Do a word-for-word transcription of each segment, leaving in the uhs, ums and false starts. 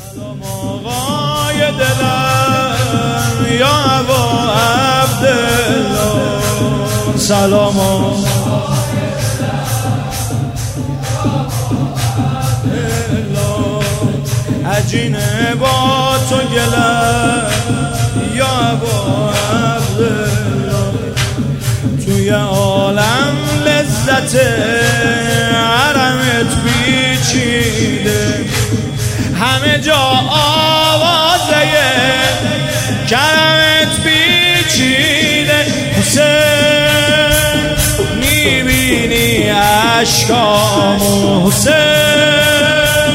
سلام آقای دلم یا ابا عبدالله، سلام آقای عجینه با تو گلم یا ابا عبدالله، توی عالم لذت حرمت پیچیده، همه جا آوازه کرمت پیچیده. حسین میبینی عشقامو، حسین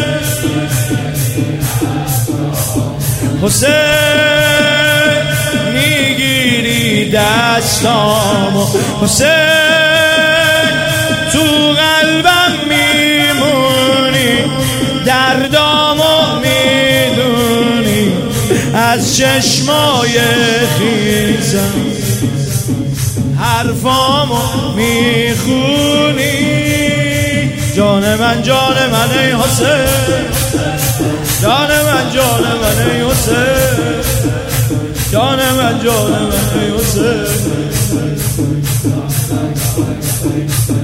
حسین میگیری دستامو، حسین تو قلبم میمونی، دردامو میدونی، از چشمای خیزم حرفامو میخونی. جان من جان من ای حسین، جان من جان من ای حسین، جان من جان من ای حسین.